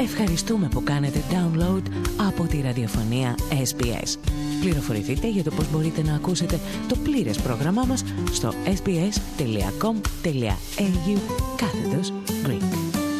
Ευχαριστούμε που κάνετε download από τη ραδιοφωνία SBS. Πληροφορηθείτε για το πώς μπορείτε να ακούσετε το πλήρες πρόγραμμά μας στο sbs.com.au/Greek.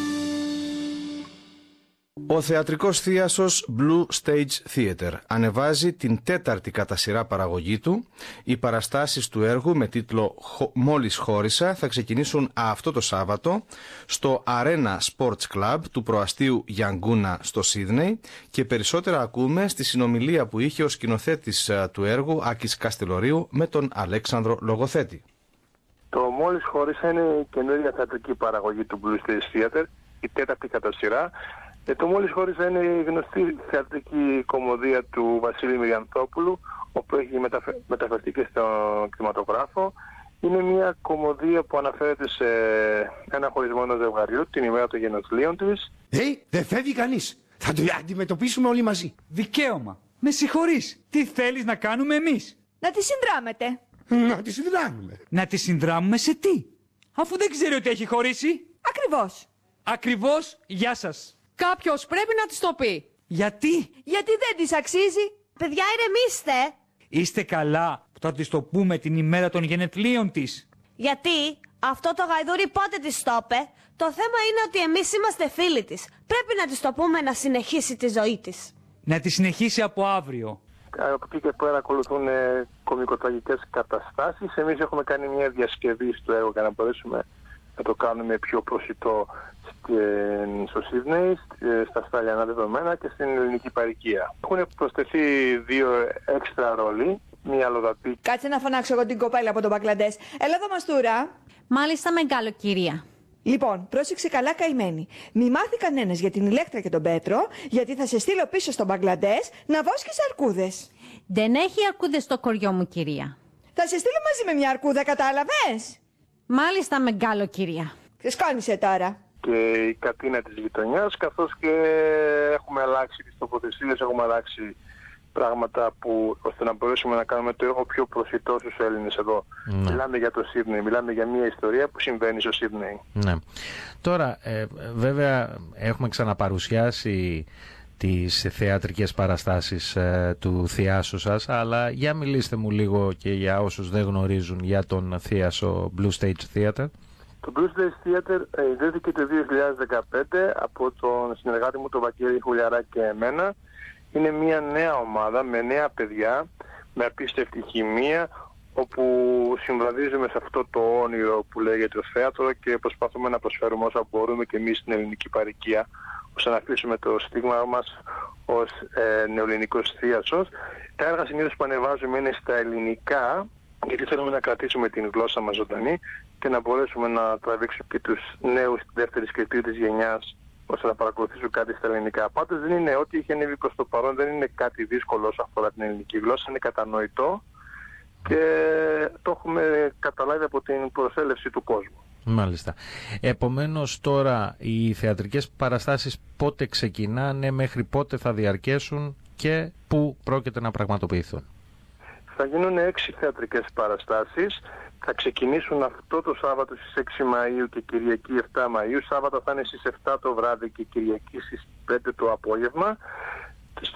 Ο θεατρικός θίασος Blue Stage Theatre ανεβάζει την 4η κατά σειρά παραγωγή του. Οι παραστάσεις του έργου με τίτλο «Μόλις χώρισα» θα ξεκινήσουν αυτό το Σάββατο στο Arena Sports Club του προαστίου Γιανγκούνα στο Σίδνεϊ, και περισσότερα ακούμε στη συνομιλία που είχε ο σκηνοθέτης του έργου Άκης Καστελορίου με τον Αλέξανδρο Λογοθέτη. Το «Μόλις χώρισα» είναι η καινούργια θεατρική παραγωγή του Blue Stage Theatre, η 4η κατά σειρά. Το «Μόλις χώρισα» είναι η γνωστή θεατρική κομμωδία του Βασίλη Μυριανθόπουλου, όπου έχει μεταφερθεί και στον κινηματογράφο. Είναι μια κομμωδία που αναφέρεται σε ένα χωρισμό ενός ζευγαριού την ημέρα των γενοθλίων της. Δεν φεύγει κανείς. Θα το αντιμετωπίσουμε όλοι μαζί. Δικαίωμα. Με συγχωρείς. Τι θέλεις να κάνουμε εμείς? Να τη συνδράμετε. Να τη συνδράμουμε. Να τη συνδράμουμε σε τι? Αφού δεν ξέρει ότι έχει χωρίσει. Ακριβώς. Ακριβώς. Γεια σας. Κάποιος πρέπει να της το πει. Γιατί? Γιατί δεν της αξίζει. Παιδιά, ηρεμήστε. Είστε καλά που θα της το πούμε την ημέρα των γενεθλίων της? Γιατί αυτό το γαϊδούρι πότε της το είπε? Το θέμα είναι ότι εμείς είμαστε φίλοι της. Πρέπει να της το πούμε να συνεχίσει τη ζωή της. Να τη συνεχίσει από αύριο. Από εκεί και πέρα ακολουθούν κωμικοτραγικές καταστάσεις. Εμείς έχουμε κάνει μια διασκευή στο έργο για να μπορέσουμε να το κάνουμε πιο προσιτό στο Σίδνεϊ, στα Αυστραλιανά δεδομένα και στην ελληνική παροικία. Έχουν προσθεθεί 2 έξτρα ρόλοι, μία αλλοδαπή. Κάτσε να φωνάξω εγώ την κοπέλα από τον Μπαγκλαντές. Έλα εδώ, Μαστούρα. Μάλιστα, μεγάλο κυρία. Λοιπόν, πρόσεξε καλά, καημένη. Μη μάθει κανένας για την Ηλέκτρα και τον Πέτρο, γιατί θα σε στείλω πίσω στον Μπαγκλαντές να βόσκεις αρκούδες. Δεν έχει αρκούδες στο κοριό μου, κυρία. Θα σε στείλω μαζί με μια αρκούδα, κατάλαβες? Μάλιστα, μεγάλο κυρία. Σκόνησε τώρα. Και η κατίνα της γειτονιάς, καθώς και έχουμε αλλάξει τις τοποθεσίες, έχουμε αλλάξει πράγματα ώστε να μπορέσουμε να κάνουμε το έργο πιο προσιτό στους Έλληνες εδώ. Ναι. Μιλάμε για το Σίδνεϊ, μιλάμε για μια ιστορία που συμβαίνει στο Σίδνεϊ. Ναι. Τώρα, βέβαια, έχουμε ξαναπαρουσιάσει τις θεατρικές παραστάσεις του θειάσου σας, αλλά για μιλήστε μου λίγο και για όσους δεν γνωρίζουν για τον θείασο Blue Stage Theatre. Το Blue Stage Theatre ιδρύθηκε το 2015 από τον συνεργάτη μου τον Βαγγέλη Χουλιαρά και εμένα. Είναι μια νέα ομάδα με νέα παιδιά, με απίστευτη χημεία, όπου συμβαδίζουμε σε αυτό το όνειρο που λέγεται το θέατρο και προσπαθούμε να προσφέρουμε όσα μπορούμε και εμείς στην ελληνική παροικία, ώστε να αφήσουμε το στίγμα μας ως νεοελληνικός θίασος. Τα έργα συνήθως που ανεβάζουμε είναι στα ελληνικά, γιατί θέλουμε να κρατήσουμε την γλώσσα μας ζωντανή και να μπορέσουμε να τραβήξουμε και τους νέους δεύτερης και τρίτης γενιάς, ώστε να παρακολουθήσουν κάτι στα ελληνικά. Πάντως δεν είναι ό,τι είχε ανέβει προς το παρόν, δεν είναι κάτι δύσκολο όσο αφορά την ελληνική γλώσσα, είναι κατανοητό και το έχουμε καταλάβει από την προσέλευση του κόσμου. Μάλιστα. Επομένως τώρα οι θεατρικές παραστάσεις πότε ξεκινάνε, μέχρι πότε θα διαρκέσουν και πού πρόκειται να πραγματοποιηθούν? Θα γίνουν 6 θεατρικές παραστάσεις. Θα ξεκινήσουν αυτό το Σάββατο στις 6 Μαΐου και Κυριακή 7 Μαΐου. Σάββατο θα είναι στις 7 το βράδυ και Κυριακή στις 5 το απόγευμα. Στο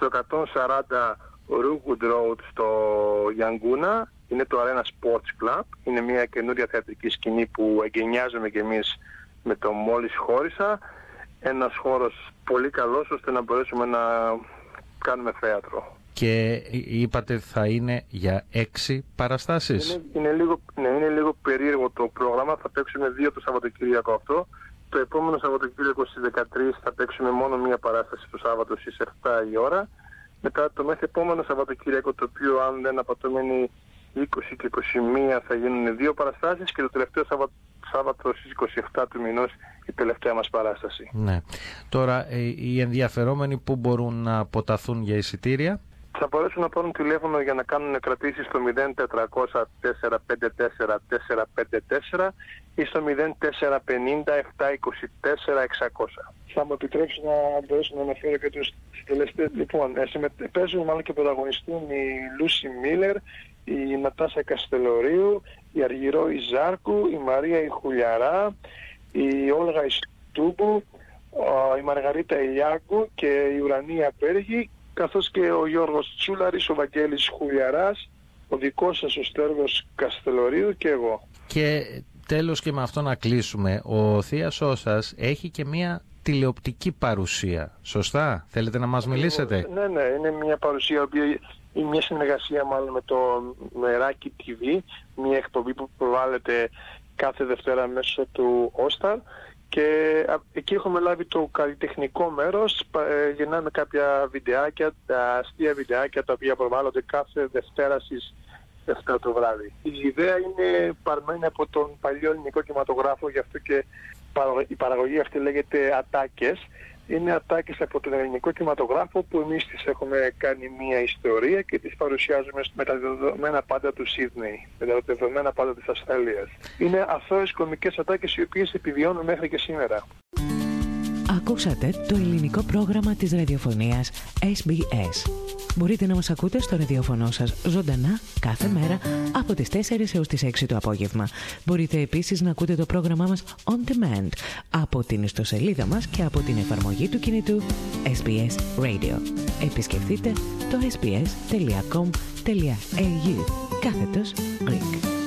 140 Rookwood Road στο Γιανγκούνα. Είναι το Arena Sports Club. Είναι μια καινούρια θεατρική σκηνή που εγκαινιάζουμε κι εμείς με το «Μόλις χώρισα». Ένας χώρος πολύ καλός ώστε να μπορέσουμε να κάνουμε θέατρο. Και είπατε θα είναι για 6 παραστάσεις. Είναι λίγο περίεργο το πρόγραμμα. Θα παίξουμε 2 το Σαββατοκύριακο αυτό. Το επόμενο Σαββατοκύριακο στις 13 θα παίξουμε μόνο μία παράσταση το Σάββατο στις 7 η ώρα. Μετά το μέχρι επόμενο Σαββατοκύριακο, το οποίο αν δεν απατώμενει 20 και 21 θα γίνουν 2 παραστάσεις και το τελευταίο Σάββατο στις 27 του μηνός η τελευταία μας παράσταση. Ναι. Τώρα οι ενδιαφερόμενοι που μπορούν να αποταθούν για εισιτήρια? Θα μπορέσουν να πάρουν τηλέφωνο για να κάνουν κρατήσεις στο 0400 454 454 ή στο 0450 724 600. Θα μου επιτρέψει να μπορέσω να αναφέρω και τους τελεστές. Λοιπόν, παίζουν μάλλον και πρωταγωνιστούν η Λούση Μίλλερ, η Νατάσα Καστελορίου, η Αργυρό Ιζάρκου, η Μαρία η Χουλιαρά, η Όλγα Ιστούμπου, η Μαργαρίτα Ηλιάκου και η Ουρανία Πέργη, καθώς και ο Γιώργος Τσούλαρης, ο Βαγγέλης Χουλιαράς, ο δικός σας ο Στέργος Καστελορίου και εγώ. Και τέλος, και με αυτό να κλείσουμε, ο θείασός σας έχει και μία τηλεοπτική παρουσία, σωστά? Θέλετε να μας μιλήσετε? Ναι, είναι μια παρουσία, είναι μια συνεργασία μάλλον με το Μεράκι TV, μια εκπομπή που προβάλλεται κάθε Δευτέρα μέσω του All-Star, και εκεί έχουμε λάβει το καλλιτεχνικό μέρος, γεννάμε κάποια βιντεάκια, αστεία βιντεάκια τα οποία προβάλλονται κάθε Δευτέρα στις 7 το βράδυ. Η ιδέα είναι παρμένη από τον παλιό ελληνικό κινηματογράφο, γι' αυτό και η παραγωγή αυτή λέγεται Ατάκες. Είναι ατάκες από τον ελληνικό κινηματογράφο που εμείς τις έχουμε κάνει μια ιστορία και τις παρουσιάζουμε με τα δεδομένα πάντα του Σίδνεϊ, με τα δεδομένα πάντα της Αυστραλίας. Είναι αθώες κωμικές ατάκες οι οποίες επιβιώνουν μέχρι και σήμερα. Ακούσατε το ελληνικό πρόγραμμα της ραδιοφωνίας SBS. Μπορείτε να μας ακούτε στο ραδιοφωνό σας ζωντανά κάθε μέρα από τις 4 έως τις 6 το απόγευμα. Μπορείτε επίσης να ακούτε το πρόγραμμά μας on demand από την ιστοσελίδα μας και από την εφαρμογή του κινητού SBS Radio. Επισκεφτείτε το sbs.com.au/Greek.